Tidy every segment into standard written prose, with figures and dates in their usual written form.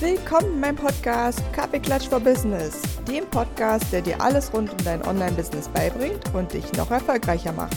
Willkommen in meinem Podcast Kaffeeklatsch for Business, dem Podcast, der dir alles rund um dein Online-Business beibringt und dich noch erfolgreicher macht.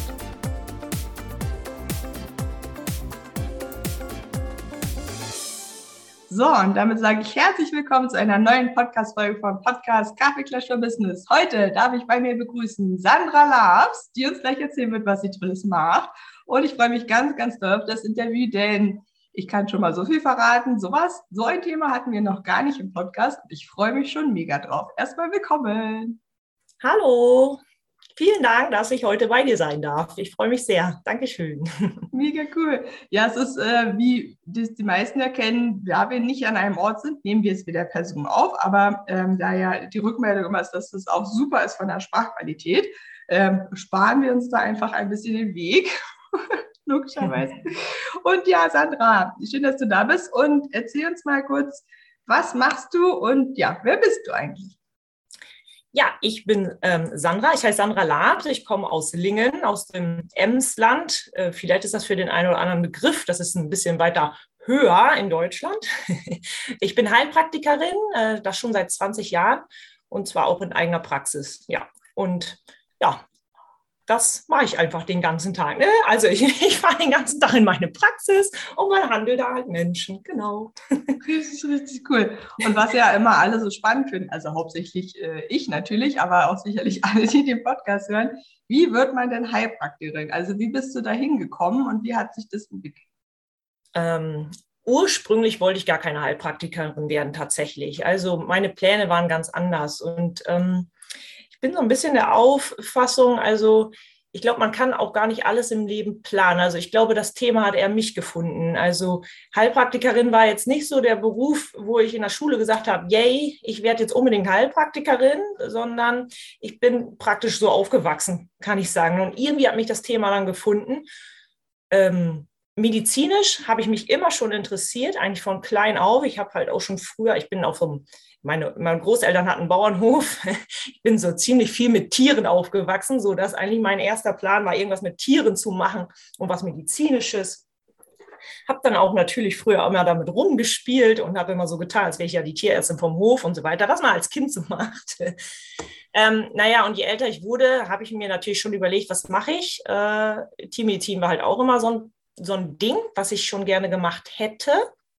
So, und damit sage ich herzlich willkommen zu einer neuen Podcast-Folge vom Podcast Kaffeeklatsch for Business. Heute darf ich bei mir begrüßen Sandra Labs, die uns gleich erzählen wird, was sie Tolles macht. Und ich freue mich ganz, ganz doll auf das Interview, denn ich kann schon mal so viel verraten. So ein Thema hatten wir noch gar nicht im Podcast. Ich freue mich schon mega drauf. Erstmal willkommen. Hallo, vielen Dank, dass ich heute bei dir sein darf. Ich freue mich sehr. Dankeschön. Mega cool. Ja, es ist, wie das die meisten erkennen, da wir nicht an einem Ort sind, nehmen wir es wieder per Zoom auf. Aber da ja die Rückmeldung immer ist, dass das auch super ist von der Sprachqualität, sparen wir uns da einfach ein bisschen den Weg. Logischerweise. Und ja, Sandra, schön, dass du da bist und erzähl uns mal kurz, was machst du und ja, wer bist du eigentlich? Ja, ich bin Sandra, ich heiße Sandra Labs, ich komme aus Lingen, aus dem Emsland. Vielleicht ist das für den einen oder anderen Begriff, das ist ein bisschen weiter höher in Deutschland. Ich bin Heilpraktikerin, das schon seit 20 Jahren und zwar auch in eigener Praxis. Ja, und ja, das mache ich einfach den ganzen Tag. Ne? Also ich fahre den ganzen Tag in meine Praxis und behandle da halt Menschen, genau. Richtig cool. Und was ja immer alle so spannend finden, also hauptsächlich ich natürlich, aber auch sicherlich alle, die den Podcast hören, wie wird man denn Heilpraktikerin? Also wie bist du da hingekommen und wie hat sich das entwickelt? Ursprünglich wollte ich gar keine Heilpraktikerin werden tatsächlich. Also meine Pläne waren ganz anders und ich bin so ein bisschen der Auffassung, also ich glaube, man kann auch gar nicht alles im Leben planen. Also ich glaube, das Thema hat eher mich gefunden. Also Heilpraktikerin war jetzt nicht so der Beruf, wo ich in der Schule gesagt habe, yay, ich werde jetzt unbedingt Heilpraktikerin, sondern ich bin praktisch so aufgewachsen, kann ich sagen. Und irgendwie hat mich das Thema dann gefunden. Medizinisch habe ich mich immer schon interessiert, eigentlich von klein auf. Ich habe halt auch schon früher, ich bin auch meine Großeltern hatten einen Bauernhof. Ich bin so ziemlich viel mit Tieren aufgewachsen, sodass eigentlich mein erster Plan war, irgendwas mit Tieren zu machen und was Medizinisches. Habe dann auch natürlich früher immer damit rumgespielt und habe immer so getan, als wäre ich ja die Tierärztin vom Hof und so weiter, was man als Kind so macht. Und je älter ich wurde, habe ich mir natürlich schon überlegt, was mache ich? Team war halt auch immer so ein Ding, was ich schon gerne gemacht hätte.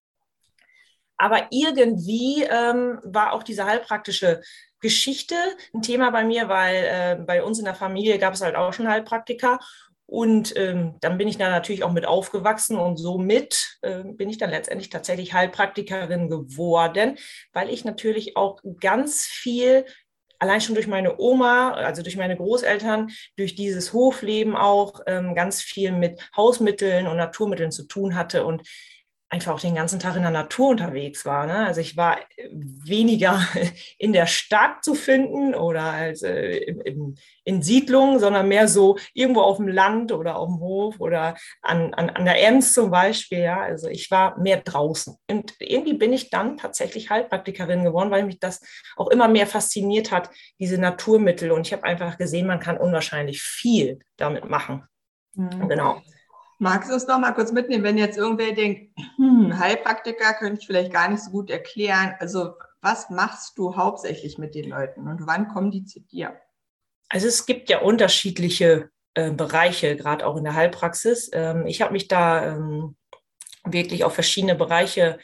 Aber irgendwie war auch diese heilpraktische Geschichte ein Thema bei mir, weil bei uns in der Familie gab es halt auch schon Heilpraktiker. Und dann bin ich da natürlich auch mit aufgewachsen und somit bin ich dann letztendlich tatsächlich Heilpraktikerin geworden, weil ich natürlich auch ganz viel, allein schon durch meine Oma, also durch meine Großeltern, durch dieses Hofleben auch ganz viel mit Hausmitteln und Naturmitteln zu tun hatte und einfach auch den ganzen Tag in der Natur unterwegs war. Ne? Also ich war weniger in der Stadt zu finden oder als, in Siedlungen, sondern mehr so irgendwo auf dem Land oder auf dem Hof oder an der Ems zum Beispiel. Ja? Also ich war mehr draußen. Und irgendwie bin ich dann tatsächlich Heilpraktikerin geworden, weil mich das auch immer mehr fasziniert hat, diese Naturmittel. Und ich habe einfach gesehen, man kann unwahrscheinlich viel damit machen. Mhm. Genau. Magst du uns noch mal kurz mitnehmen, wenn jetzt irgendwer denkt, Heilpraktiker könnte ich vielleicht gar nicht so gut erklären. Also was machst du hauptsächlich mit den Leuten und wann kommen die zu dir? Also es gibt ja unterschiedliche Bereiche, gerade auch in der Heilpraxis. Ich habe mich da wirklich auf verschiedene Bereiche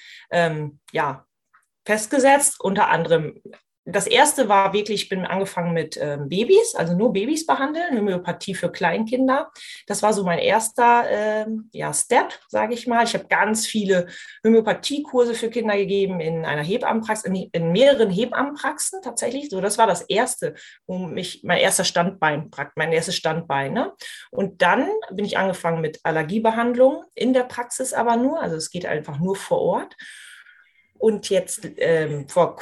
festgesetzt, unter anderem. Das erste war wirklich, ich bin angefangen mit Babys, also nur Babys behandeln, Homöopathie für Kleinkinder. Das war so mein erster Step, sage ich mal. Ich habe ganz viele Homöopathiekurse für Kinder gegeben in einer Hebammenpraxis, in mehreren Hebammenpraxen tatsächlich. So, das war das erste, mein erstes Standbein. Ne? Und dann bin ich angefangen mit Allergiebehandlung in der Praxis aber nur, also es geht einfach nur vor Ort. Und jetzt vor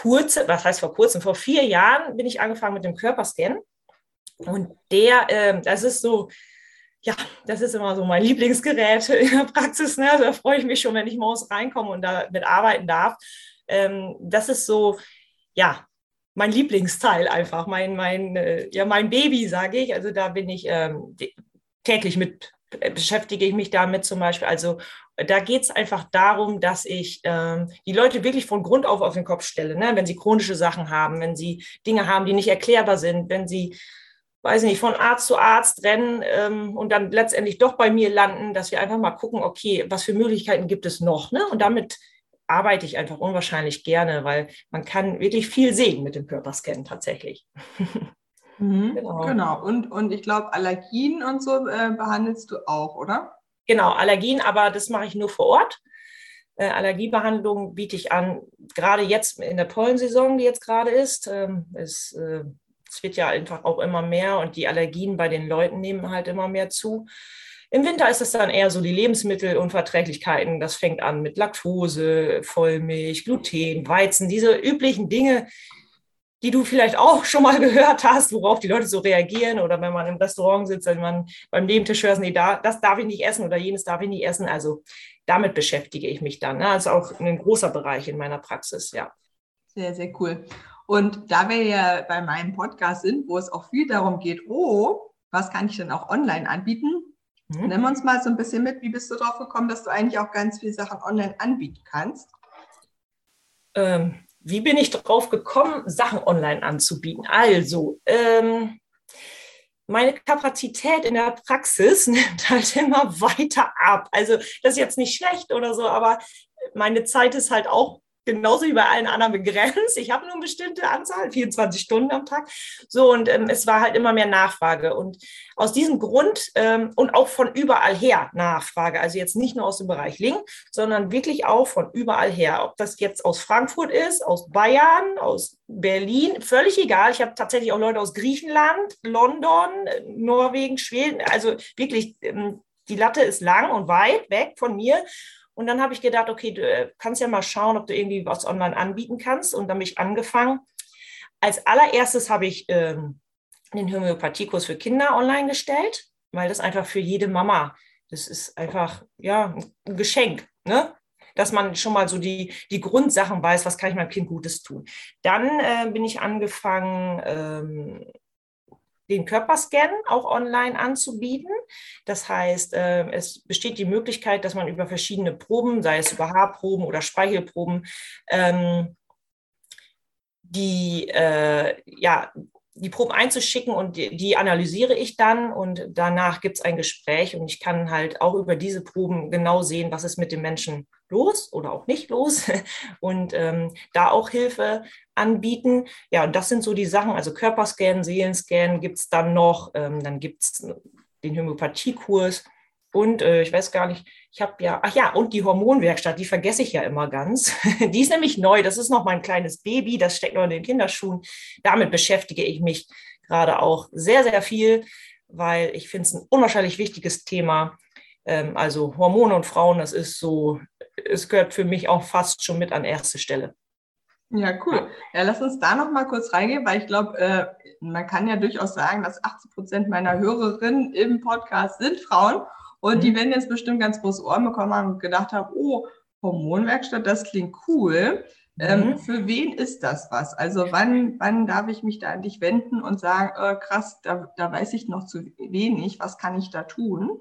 4 Jahren bin ich angefangen mit dem Körperscan. Und das ist so, ja, das ist immer so mein Lieblingsgerät in der Praxis. Ne? Also da freue ich mich schon, wenn ich morgens reinkomme und da mitarbeiten darf. Das ist so, ja, mein Lieblingsteil einfach, mein Baby, sage ich. Also da bin ich täglich beschäftige ich mich damit zum Beispiel, also Da geht es einfach darum, dass ich die Leute wirklich von Grund auf den Kopf stelle, ne? Wenn sie chronische Sachen haben, wenn sie Dinge haben, die nicht erklärbar sind, wenn sie, weiß nicht, von Arzt zu Arzt rennen und dann letztendlich doch bei mir landen, dass wir einfach mal gucken, okay, was für Möglichkeiten gibt es noch, ne? Und damit arbeite ich einfach unwahrscheinlich gerne, weil man kann wirklich viel sehen mit dem Körperscan tatsächlich. Genau. Und ich glaube, Allergien und so behandelst du auch, oder? Genau, Allergien, aber das mache ich nur vor Ort. Allergiebehandlung biete ich an, gerade jetzt in der Pollensaison, die jetzt gerade ist. Es wird ja einfach auch immer mehr und die Allergien bei den Leuten nehmen halt immer mehr zu. Im Winter ist es dann eher so die Lebensmittelunverträglichkeiten. Das fängt an mit Laktose, Vollmilch, Gluten, Weizen, diese üblichen Dinge, die du vielleicht auch schon mal gehört hast, worauf die Leute so reagieren oder wenn man im Restaurant sitzt, wenn man beim Nebentisch hört, nee, das darf ich nicht essen oder jenes darf ich nicht essen. Also damit beschäftige ich mich dann. Ne? Also auch ein großer Bereich in meiner Praxis, ja. Sehr, sehr cool. Und da wir ja bei meinem Podcast sind, wo es auch viel darum geht, was kann ich denn auch online anbieten? Nimm uns mal so ein bisschen mit, wie bist du drauf gekommen, dass du eigentlich auch ganz viele Sachen online anbieten kannst? Wie bin ich drauf gekommen, Sachen online anzubieten? Also, meine Kapazität in der Praxis nimmt halt immer weiter ab. Also, das ist jetzt nicht schlecht oder so, aber meine Zeit ist halt auch genauso wie bei allen anderen begrenzt. Ich habe nur eine bestimmte Anzahl, 24 Stunden am Tag. So, und es war halt immer mehr Nachfrage. Und aus diesem Grund und auch von überall her Nachfrage, also jetzt nicht nur aus dem Bereich Link, sondern wirklich auch von überall her. Ob das jetzt aus Frankfurt ist, aus Bayern, aus Berlin, völlig egal. Ich habe tatsächlich auch Leute aus Griechenland, London, Norwegen, Schweden. Also wirklich, die Latte ist lang und weit weg von mir. Und dann habe ich gedacht, okay, du kannst ja mal schauen, ob du irgendwie was online anbieten kannst. Und dann habe ich angefangen. Als allererstes habe ich den Homöopathiekurs für Kinder online gestellt, weil das einfach für jede Mama, das ist einfach ja, ein Geschenk, ne? Dass man schon mal so die Grundsachen weiß, was kann ich meinem Kind Gutes tun. Dann bin ich angefangen, den Körperscan auch online anzubieten. Das heißt, es besteht die Möglichkeit, dass man über verschiedene Proben, sei es über Haarproben oder Speichelproben, die Proben einzuschicken und die analysiere ich dann und danach gibt es ein Gespräch und ich kann halt auch über diese Proben genau sehen, was ist mit dem Menschen los oder auch nicht los und da auch Hilfe anbieten. Ja, und das sind so die Sachen, also Körperscan, Seelenscan gibt es dann noch, dann gibt es den Homöopathiekurs und ich weiß gar nicht, ich habe ja, und die Hormonwerkstatt, die vergesse ich ja immer ganz. Die ist nämlich neu, das ist noch mein kleines Baby, das steckt noch in den Kinderschuhen. Damit beschäftige ich mich gerade auch sehr, sehr viel, weil ich finde es ein unwahrscheinlich wichtiges Thema. Also Hormone und Frauen, das ist so, es gehört für mich auch fast schon mit an erste Stelle. Ja, cool. Ja, lass uns da noch mal kurz reingehen, weil ich glaube, man kann ja durchaus sagen, dass 80% meiner Hörerinnen im Podcast sind Frauen und die werden jetzt bestimmt ganz große Ohren bekommen haben und gedacht haben, oh, Hormonwerkstatt, das klingt cool. Für wen ist das was? Also wann darf ich mich da an dich wenden und sagen, krass, da weiß ich noch zu wenig, was kann ich da tun?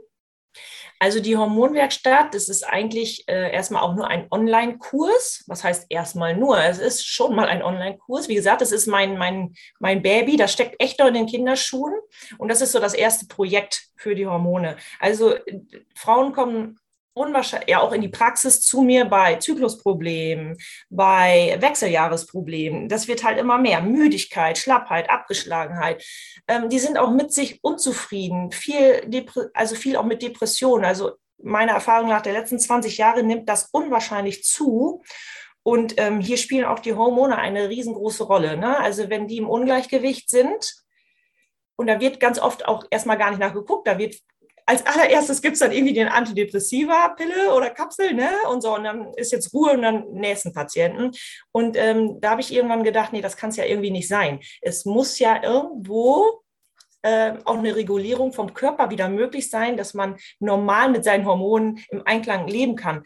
Also die Hormonwerkstatt, das ist eigentlich erstmal auch nur ein Online-Kurs. Was heißt erstmal nur? Es ist schon mal ein Online-Kurs. Wie gesagt, das ist mein Baby, das steckt echt noch in den Kinderschuhen. Und das ist so das erste Projekt für die Hormone. Also Frauen kommen unwahrscheinlich, ja auch in die Praxis zu mir bei Zyklusproblemen, bei Wechseljahresproblemen. Das wird halt immer mehr. Müdigkeit, Schlappheit, Abgeschlagenheit. Die sind auch mit sich unzufrieden, viel auch mit Depressionen. Also meiner Erfahrung nach der letzten 20 Jahre nimmt das unwahrscheinlich zu. Und hier spielen auch die Hormone eine riesengroße Rolle. Ne? Also wenn die im Ungleichgewicht sind, und da wird ganz oft auch erstmal gar nicht nachgeguckt, da wird als allererstes gibt es dann irgendwie den Antidepressiva-Pille oder Kapsel, ne? Und so, und dann ist jetzt Ruhe und dann nächsten Patienten. Und da habe ich irgendwann gedacht, nee, das kann es ja irgendwie nicht sein. Es muss ja irgendwo auch eine Regulierung vom Körper wieder möglich sein, dass man normal mit seinen Hormonen im Einklang leben kann.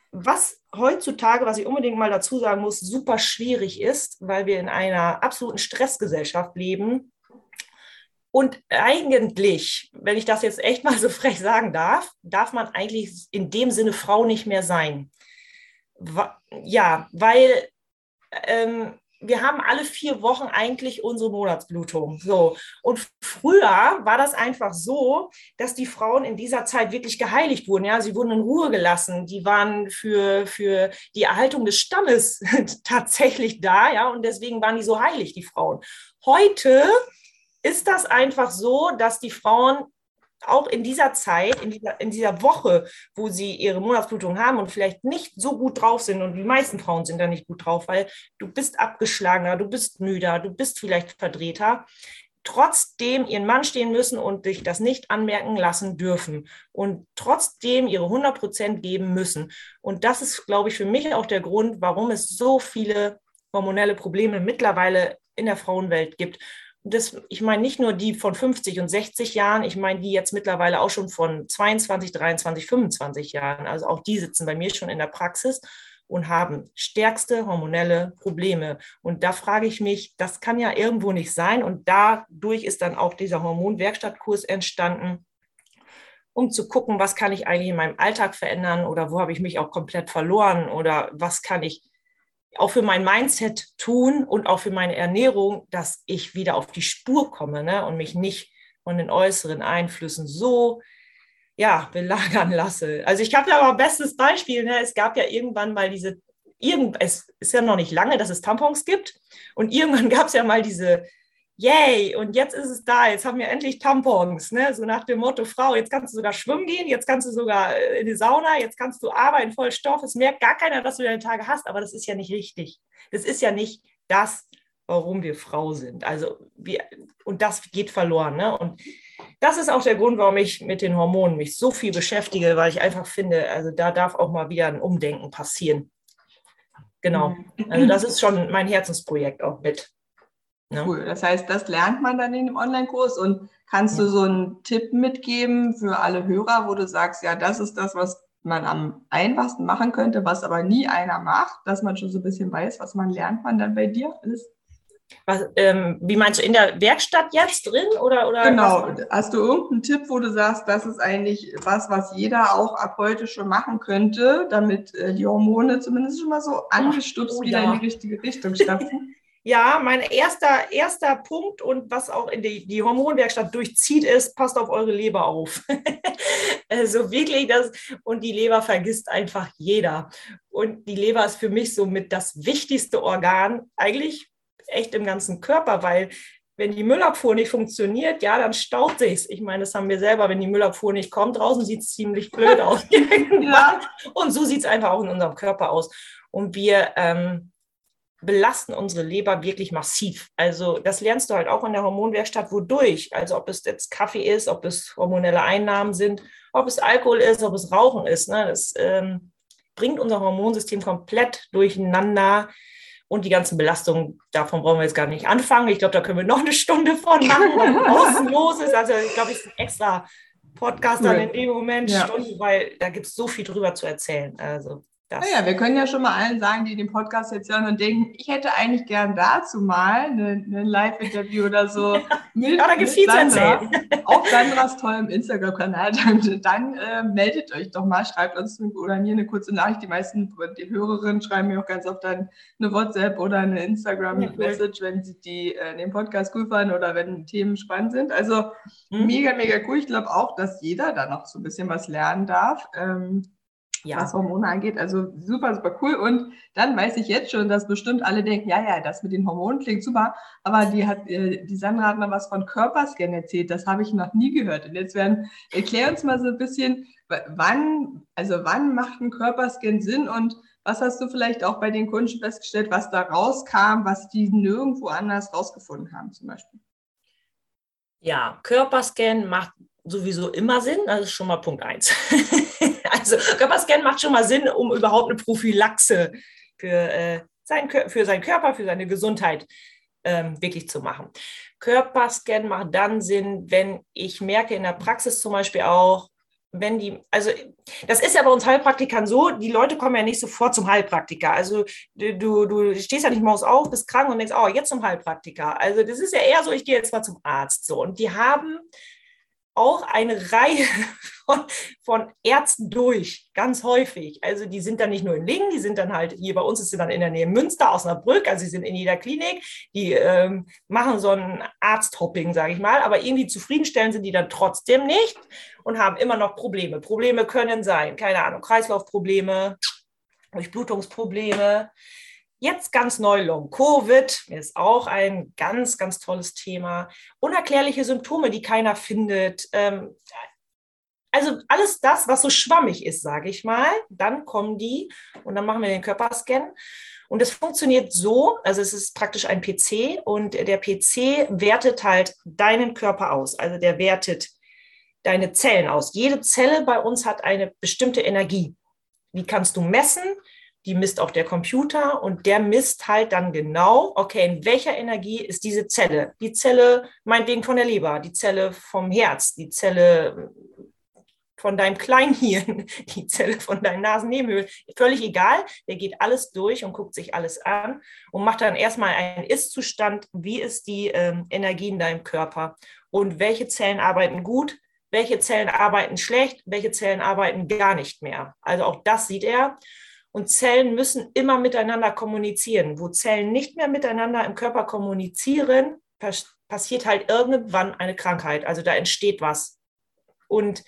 Was heutzutage, was ich unbedingt mal dazu sagen muss, super schwierig ist, weil wir in einer absoluten Stressgesellschaft leben. Und eigentlich, wenn ich das jetzt echt mal so frech sagen darf, darf man eigentlich in dem Sinne Frau nicht mehr sein. Ja, weil wir haben alle 4 Wochen eigentlich unsere Monatsblutung. So. Und früher war das einfach so, dass die Frauen in dieser Zeit wirklich geheiligt wurden. Ja? Sie wurden in Ruhe gelassen. Die waren für die Erhaltung des Stammes tatsächlich da. Ja? Und deswegen waren die so heilig, die Frauen. Heute ist das einfach so, dass die Frauen auch in dieser Zeit, in dieser Woche, wo sie ihre Monatsblutung haben und vielleicht nicht so gut drauf sind, und die meisten Frauen sind da nicht gut drauf, weil du bist abgeschlagener, du bist müder, du bist vielleicht verdrehter, trotzdem ihren Mann stehen müssen und sich das nicht anmerken lassen dürfen und trotzdem ihre 100% geben müssen. Und das ist, glaube ich, für mich auch der Grund, warum es so viele hormonelle Probleme mittlerweile in der Frauenwelt gibt. Ich meine nicht nur die von 50 und 60 Jahren, ich meine die jetzt mittlerweile auch schon von 22, 23, 25 Jahren. Also auch die sitzen bei mir schon in der Praxis und haben stärkste hormonelle Probleme. Und da frage ich mich, das kann ja irgendwo nicht sein. Und dadurch ist dann auch dieser Hormonwerkstattkurs entstanden, um zu gucken, was kann ich eigentlich in meinem Alltag verändern oder wo habe ich mich auch komplett verloren oder was kann ich auch für mein Mindset tun und auch für meine Ernährung, dass ich wieder auf die Spur komme, ne, und mich nicht von den äußeren Einflüssen so belagern lasse. Also ich habe da aber ein bestes Beispiel. Ne? Es gab ja irgendwann mal es ist ja noch nicht lange, dass es Tampons gibt. Und irgendwann gab es ja mal diese, yay, und jetzt ist es da, jetzt haben wir endlich Tampons. Ne? So nach dem Motto, Frau, jetzt kannst du sogar schwimmen gehen, jetzt kannst du sogar in die Sauna, jetzt kannst du arbeiten, voll Stoff. Es merkt gar keiner, dass du deine Tage hast, aber das ist ja nicht richtig. Das ist ja nicht das, warum wir Frau sind. Also und das geht verloren. Ne? Und das ist auch der Grund, warum ich mit den Hormonen mich so viel beschäftige, weil ich einfach finde, also da darf auch mal wieder ein Umdenken passieren. Genau. Also das ist schon mein Herzensprojekt auch mit. Ne? Cool. Das heißt, das lernt man dann in dem Online-Kurs. Und kannst du so einen Tipp mitgeben für alle Hörer, wo du sagst, ja, das ist das, was man am einfachsten machen könnte, was aber nie einer macht, dass man schon so ein bisschen weiß, was lernt man dann bei dir alles? Wie meinst du, in der Werkstatt jetzt drin? Oder genau, hast du irgendeinen Tipp, wo du sagst, das ist eigentlich was jeder auch ab heute schon machen könnte, damit die Hormone zumindest schon mal so angestupst wieder in die richtige Richtung stapfen? Ja, mein erster Punkt und was auch in die Hormonwerkstatt durchzieht ist, passt auf eure Leber auf. Also wirklich und die Leber vergisst einfach jeder. Und die Leber ist für mich somit das wichtigste Organ, eigentlich echt im ganzen Körper, weil wenn die Müllabfuhr nicht funktioniert, ja, dann staut sich's. Ich meine, das haben wir selber, wenn die Müllabfuhr nicht kommt, draußen sieht es ziemlich blöd aus. Ja. Und so sieht es einfach auch in unserem Körper aus. Und wir belasten unsere Leber wirklich massiv. Also das lernst du halt auch in der Hormonwerkstatt, wodurch. Also ob es jetzt Kaffee ist, ob es hormonelle Einnahmen sind, ob es Alkohol ist, ob es Rauchen ist. Ne? Das bringt unser Hormonsystem komplett durcheinander. Und die ganzen Belastungen, davon brauchen wir jetzt gar nicht anfangen. Ich glaube, da können wir noch eine Stunde von machen, was außen los ist. Also ich glaube, ich ist ein extra Podcast dann in dem Moment, Stunden, weil da gibt es so viel drüber zu erzählen. Also Naja, wir können ja schon mal allen sagen, die den Podcast jetzt hören und denken, ich hätte eigentlich gern dazu mal ein Live-Interview oder so. Da gibt es viel zu erzählen. Auf Sandras tollem Instagram-Kanal. Dann meldet euch doch mal, schreibt uns oder mir eine kurze Nachricht. Die meisten die Hörerinnen schreiben mir auch ganz oft dann eine WhatsApp oder eine Instagram-Message, wenn sie den Podcast cool fanden oder wenn Themen spannend sind. Also mega, mega cool. Ich glaube auch, dass jeder da noch so ein bisschen was lernen darf. Was Hormone angeht, also super, super cool. Und dann weiß ich jetzt schon, dass bestimmt alle denken, ja, das mit den Hormonen klingt super, aber die Sandra hat mal was von Körperscan erzählt, das habe ich noch nie gehört. Und jetzt erklär uns mal so ein bisschen, wann macht ein Körperscan Sinn und was hast du vielleicht auch bei den Kunden festgestellt, was da rauskam, was die nirgendwo anders rausgefunden haben zum Beispiel? Ja, Körperscan macht sowieso immer Sinn, das ist schon mal Punkt 1. Also Körperscan macht schon mal Sinn, um überhaupt eine Prophylaxe für seinen Körper, für seine Gesundheit wirklich zu machen. Körperscan macht dann Sinn, wenn ich merke in der Praxis zum Beispiel auch, also das ist ja bei uns Heilpraktikern so, die Leute kommen ja nicht sofort zum Heilpraktiker. Also du stehst ja nicht morgens auf, bist krank und denkst, oh, jetzt zum Heilpraktiker. Also das ist ja eher so, ich gehe jetzt mal zum Arzt. So. Und die haben auch eine Reihe von Ärzten durch, ganz häufig. Also die sind dann nicht nur in Lingen, die sind dann halt, hier bei uns ist sie dann in der Nähe Münster, Osnabrück, also sie sind in jeder Klinik, die machen so ein Arzthopping, sage ich mal, aber irgendwie zufriedenstellend sind die dann trotzdem nicht und haben immer noch Probleme. Probleme können sein, keine Ahnung, Kreislaufprobleme, Durchblutungsprobleme. Jetzt ganz neu Long-Covid, ist auch ein ganz, ganz tolles Thema. Unerklärliche Symptome, die keiner findet. Also alles das, was so schwammig ist, sage ich mal. Dann kommen die und dann machen wir den Körperscan. Und es funktioniert so, also es ist praktisch ein PC und der PC wertet halt deinen Körper aus. Also der wertet deine Zellen aus. Jede Zelle bei uns hat eine bestimmte Energie. Die kannst du messen. Die misst auch der Computer und der misst halt dann genau, okay, in welcher Energie ist diese Zelle? Die Zelle meinetwegen von der Leber, die Zelle vom Herz, die Zelle von deinem Kleinhirn, die Zelle von deinen Nasennebenhöhlen, völlig egal. Der geht alles durch und guckt sich alles an und macht dann erstmal einen Ist-Zustand, wie ist die Energie in deinem Körper und welche Zellen arbeiten gut, welche Zellen arbeiten schlecht, welche Zellen arbeiten gar nicht mehr. Also auch das sieht er. Und Zellen müssen immer miteinander kommunizieren. Wo Zellen nicht mehr miteinander im Körper kommunizieren, passiert halt irgendwann eine Krankheit. Also da entsteht was. Und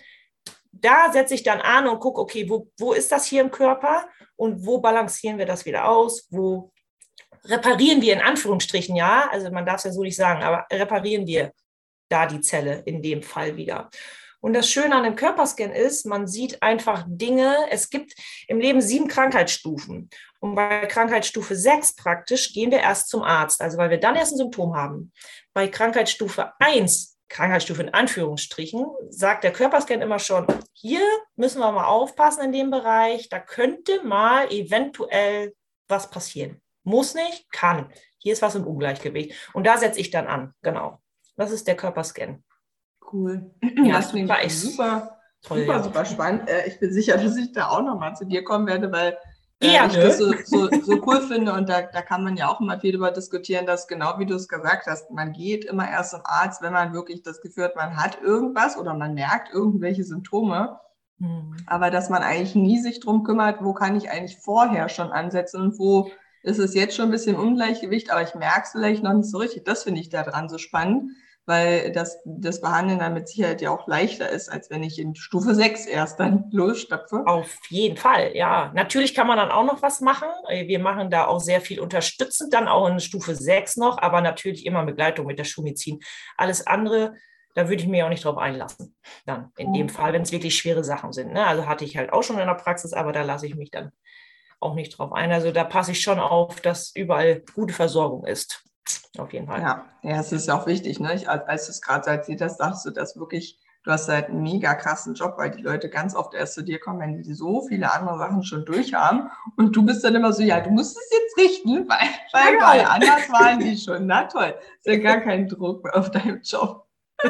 da setze ich dann an und gucke, okay, wo ist das hier im Körper und wo balancieren wir das wieder aus? Wo reparieren wir in Anführungsstrichen, ja? Also man darf es ja so nicht sagen, aber reparieren wir da die Zelle in dem Fall wieder. Und das Schöne an dem Körperscan ist, man sieht einfach Dinge, es gibt im Leben 7 Krankheitsstufen. Und bei Krankheitsstufe 6 praktisch gehen wir erst zum Arzt, also weil wir dann erst ein Symptom haben. Bei Krankheitsstufe 1, Krankheitsstufe in Anführungsstrichen, sagt der Körperscan immer schon, hier müssen wir mal aufpassen in dem Bereich, da könnte mal eventuell was passieren. Muss nicht, kann. Hier ist was im Ungleichgewicht. Und da setze ich dann an, genau. Das ist der Körperscan. Cool. Ja, das klingt super, toll, super, ja. super spannend. Ich bin sicher, dass ich da auch nochmal zu dir kommen werde, weil ich Gerne. das so cool finde und da kann man ja auch immer viel darüber diskutieren, dass genau wie du es gesagt hast, man geht immer erst zum Arzt, wenn man wirklich das Gefühl hat, man hat irgendwas oder man merkt irgendwelche Symptome, aber dass man eigentlich nie sich drum kümmert, wo kann ich eigentlich vorher schon ansetzen und wo ist es jetzt schon ein bisschen Ungleichgewicht, aber ich merke es vielleicht noch nicht so richtig. Das finde ich daran so spannend, weil das Behandeln dann mit Sicherheit ja auch leichter ist, als wenn ich in Stufe 6 erst dann losstapfe. Auf jeden Fall, ja. Natürlich kann man dann auch noch was machen. Wir machen da auch sehr viel unterstützend, dann auch in Stufe 6 noch, aber natürlich immer in Begleitung mit der Schulmedizin. Alles andere, da würde ich mir auch nicht drauf einlassen. Dann in dem Fall, wenn es wirklich schwere Sachen sind. Ne? Also hatte ich halt auch schon in der Praxis, aber da lasse ich mich dann auch nicht drauf ein. Also da passe ich schon auf, dass überall gute Versorgung ist. Auf jeden Fall. Ja, es ist auch wichtig, ne? Als du es gerade erzählt hast, dachtest du, dass wirklich, du hast halt einen mega krassen Job, weil die Leute ganz oft erst zu dir kommen, wenn die so viele andere Sachen schon durch haben. Und du bist dann immer so, ja, du musst es jetzt richten, weil bei anders waren die schon. Na toll, ist ja gar kein Druck auf deinem Job.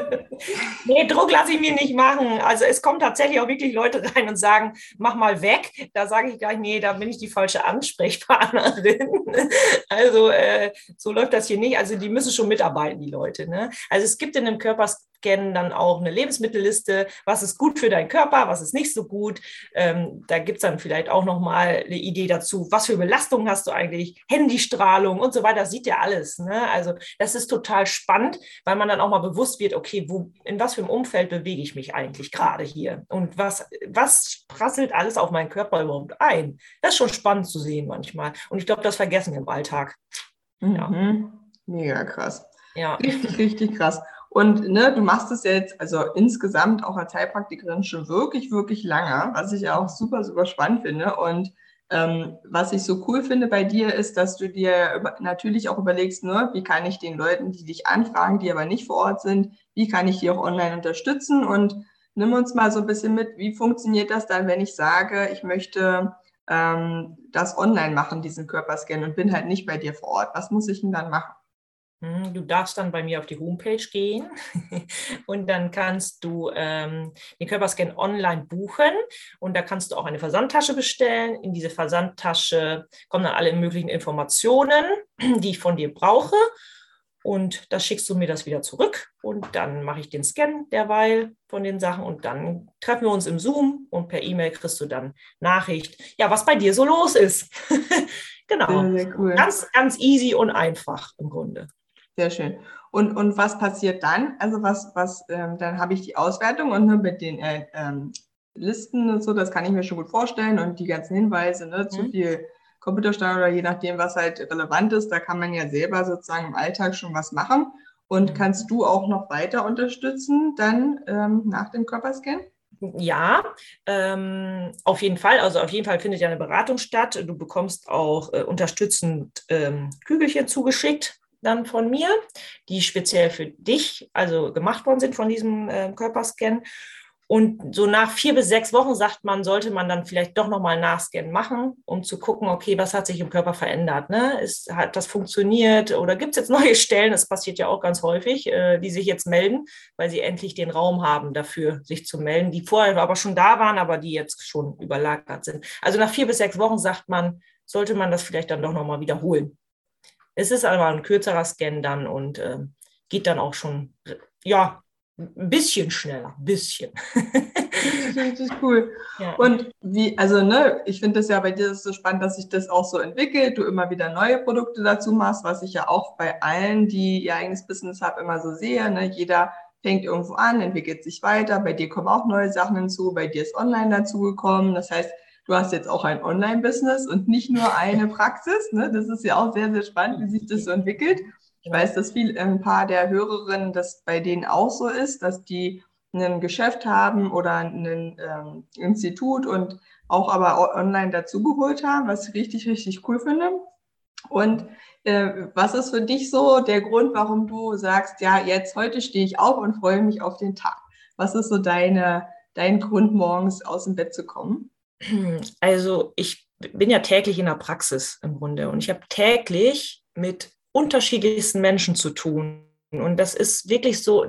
Nee, Druck lasse ich mir nicht machen. Also es kommen tatsächlich auch wirklich Leute rein und sagen, mach mal weg. Da sage ich gleich, nee, da bin ich die falsche Ansprechpartnerin. Also so läuft das hier nicht. Also die müssen schon mitarbeiten, die Leute. Ne? Also es gibt in dem Körperscan dann auch eine Lebensmittelliste, was ist gut für deinen Körper, was ist nicht so gut. Da gibt es dann vielleicht auch nochmal eine Idee dazu, was für Belastungen hast du eigentlich, Handystrahlung und so weiter, das sieht ja alles. Ne? Also das ist total spannend, weil man dann auch mal bewusst wird, okay, in was für einem Umfeld bewege ich mich eigentlich gerade hier? Und was prasselt alles auf meinen Körper überhaupt ein? Das ist schon spannend zu sehen manchmal. Und ich glaube, das vergessen wir im Alltag. Ja. Mega krass. Ja. Richtig, richtig krass. Und ne, du machst es jetzt also insgesamt auch als Heilpraktikerin schon wirklich, wirklich lange, was ich ja auch super, super spannend finde. Und was ich so cool finde bei dir ist, dass du dir natürlich auch überlegst, ne, wie kann ich den Leuten, die dich anfragen, die aber nicht vor Ort sind, wie kann ich die auch online unterstützen? Und nimm uns mal so ein bisschen mit, wie funktioniert das dann, wenn ich sage, ich möchte das online machen, diesen Körperscan und bin halt nicht bei dir vor Ort. Was muss ich denn dann machen? Du darfst dann bei mir auf die Homepage gehen und dann kannst du den Körperscan online buchen und da kannst du auch eine Versandtasche bestellen. In diese Versandtasche kommen dann alle möglichen Informationen, die ich von dir brauche und da schickst du mir das wieder zurück und dann mache ich den Scan derweil von den Sachen und dann treffen wir uns im Zoom und per E-Mail kriegst du dann Nachricht, ja, was bei dir so los ist. Genau, Sehr, sehr cool. Ganz, ganz easy und einfach im Grunde. Sehr schön. Und was passiert dann? Also dann habe ich die Auswertung und mit den Listen und so, das kann ich mir schon gut vorstellen und die ganzen Hinweise, ne, zu viel Computersteuer oder je nachdem, was halt relevant ist, da kann man ja selber sozusagen im Alltag schon was machen. Und kannst du auch noch weiter unterstützen dann nach dem Körperscan? Ja, auf jeden Fall. Also auf jeden Fall findet ja eine Beratung statt. Du bekommst auch unterstützend Kügelchen zugeschickt dann von mir, die speziell für dich also gemacht worden sind von diesem Körperscan. Und so nach 4 bis 6 Wochen, sagt man, sollte man dann vielleicht doch nochmal einen Nachscan machen, um zu gucken, okay, was hat sich im Körper verändert? Ne? Hat das funktioniert oder gibt es jetzt neue Stellen? Das passiert ja auch ganz häufig, die sich jetzt melden, weil sie endlich den Raum haben dafür, sich zu melden, die vorher aber schon da waren, aber die jetzt schon überlagert sind. Also nach 4 bis 6 Wochen, sagt man, sollte man das vielleicht dann doch nochmal wiederholen. Es ist aber ein kürzerer Scan dann und geht dann auch schon, ja, ein bisschen schneller, ein bisschen. Das ist cool. Ja. Und ich finde das ja bei dir ist so spannend, dass sich das auch so entwickelt, du immer wieder neue Produkte dazu machst, was ich ja auch bei allen, die ihr eigenes Business haben, immer so sehe. Ne? Jeder fängt irgendwo an, entwickelt sich weiter, bei dir kommen auch neue Sachen hinzu, bei dir ist online dazugekommen. Das heißt, du hast jetzt auch ein Online-Business und nicht nur eine Praxis. Ne? Das ist ja auch sehr, sehr spannend, wie sich das so entwickelt. Ich weiß, dass ein paar der Hörerinnen das bei denen auch so ist, dass die ein Geschäft haben oder ein Institut und auch aber online dazugeholt haben, was ich richtig, richtig cool finde. Und was ist für dich so der Grund, warum du sagst, ja, heute stehe ich auf und freue mich auf den Tag? Was ist so dein Grund, morgens aus dem Bett zu kommen? Also ich bin ja täglich in der Praxis im Grunde und ich habe täglich mit unterschiedlichsten Menschen zu tun. Und das ist wirklich so,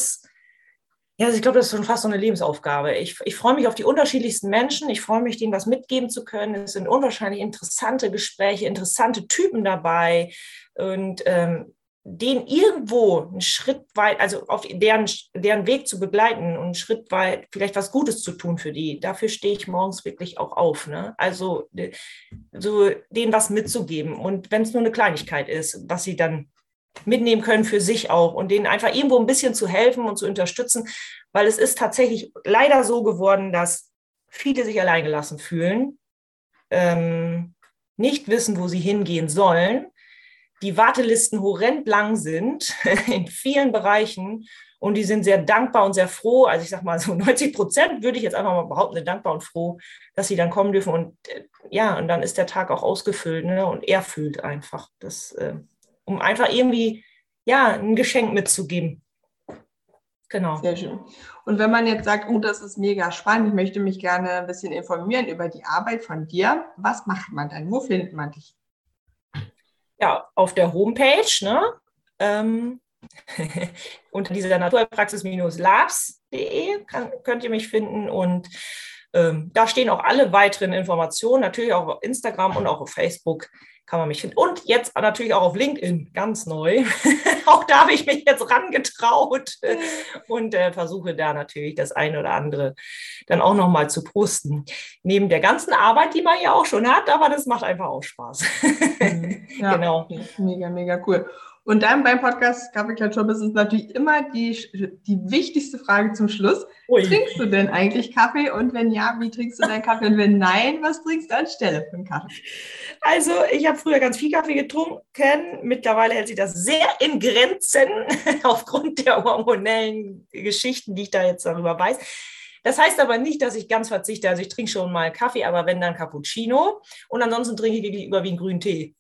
ich glaube, das ist schon fast so eine Lebensaufgabe. Ich freue mich auf die unterschiedlichsten Menschen. Ich freue mich, denen was mitgeben zu können. Es sind unwahrscheinlich interessante Gespräche, interessante Typen dabei und denen irgendwo einen Schritt weit, also auf deren Weg zu begleiten und einen Schritt weit vielleicht was Gutes zu tun für die. Dafür stehe ich morgens wirklich auch auf. Ne? Also so denen was mitzugeben. Und wenn es nur eine Kleinigkeit ist, was sie dann mitnehmen können für sich auch und denen einfach irgendwo ein bisschen zu helfen und zu unterstützen, weil es ist tatsächlich leider so geworden, dass viele sich alleingelassen fühlen, nicht wissen, wo sie hingehen sollen, die Wartelisten horrend lang sind in vielen Bereichen und die sind sehr dankbar und sehr froh, also ich sage mal so 90% würde ich jetzt einfach mal behaupten, sind dankbar und froh, dass sie dann kommen dürfen und und dann ist der Tag auch ausgefüllt, ne? Und er fühlt einfach das, um einfach irgendwie ein Geschenk mitzugeben. Genau. Sehr schön. Und wenn man jetzt sagt, das ist mega spannend, ich möchte mich gerne ein bisschen informieren über die Arbeit von dir, was macht man dann? Wo findet man dich? Ja, auf der Homepage, ne? Unter dieser naturheilpraxis-labs.de könnt ihr mich finden und da stehen auch alle weiteren Informationen, natürlich auch auf Instagram und auch auf Facebook kann man mich finden. Und jetzt natürlich auch auf LinkedIn, ganz neu. Auch da habe ich mich jetzt rangetraut und versuche da natürlich das eine oder andere dann auch nochmal zu posten. Neben der ganzen Arbeit, die man ja auch schon hat, aber das macht einfach auch Spaß. Ja, genau. Mega, mega cool. Und dann beim Podcast Kaffeeklatsch Showbusiness ist natürlich immer die wichtigste Frage zum Schluss. Ui. Trinkst du denn eigentlich Kaffee? Und wenn ja, wie trinkst du deinen Kaffee? Und wenn nein, was trinkst du anstelle von Kaffee? Also ich habe früher ganz viel Kaffee getrunken. Mittlerweile hält sich das sehr in Grenzen aufgrund der hormonellen Geschichten, die ich da jetzt darüber weiß. Das heißt aber nicht, dass ich ganz verzichte. Also ich trinke schon mal Kaffee, aber wenn dann Cappuccino. Und ansonsten trinke ich überwiegend grünen Tee.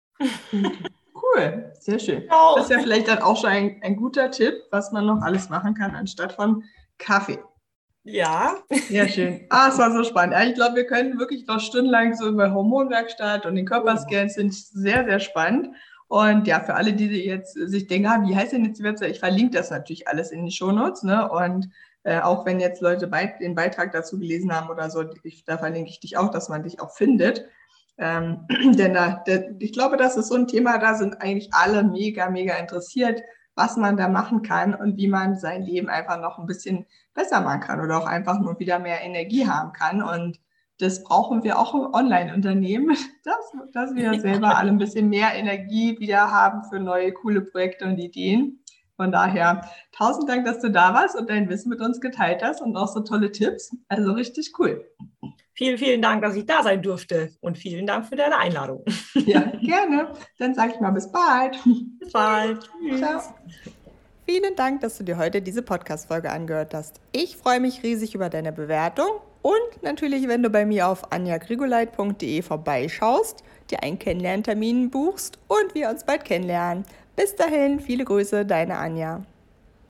Cool, sehr schön. Genau. Das ist ja vielleicht dann auch schon ein guter Tipp, was man noch alles machen kann, anstatt von Kaffee. Ja. Sehr schön. Es war so spannend. Ich glaube, wir können wirklich noch stundenlang so über Hormonwerkstatt und den Körperscan sind sehr, sehr spannend. Und ja, für alle, die jetzt sich denken, wie heißt denn jetzt die Website? Ich verlinke das natürlich alles in die Shownotes, ne? Und auch wenn jetzt Leute den Beitrag dazu gelesen haben oder so, da verlinke ich dich auch, dass man dich auch findet. Denn ich glaube, das ist so ein Thema, da sind eigentlich alle mega, mega interessiert, was man da machen kann und wie man sein Leben einfach noch ein bisschen besser machen kann oder auch einfach nur wieder mehr Energie haben kann. Und das brauchen wir auch im Online-Unternehmen, dass wir selber alle ein bisschen mehr Energie wieder haben für neue, coole Projekte und Ideen. Von daher 1000 Dank, dass du da warst und dein Wissen mit uns geteilt hast und auch so tolle Tipps. Also richtig cool. Vielen, vielen Dank, dass ich da sein durfte und vielen Dank für deine Einladung. Ja, gerne. Dann sage ich mal bis bald. Bis bald. Tschüss. Ciao. Vielen Dank, dass du dir heute diese Podcast-Folge angehört hast. Ich freue mich riesig über deine Bewertung und natürlich, wenn du bei mir auf anjagrigoleit.de vorbeischaust, dir einen Kennenlerntermin buchst und wir uns bald kennenlernen. Bis dahin, viele Grüße, deine Anja.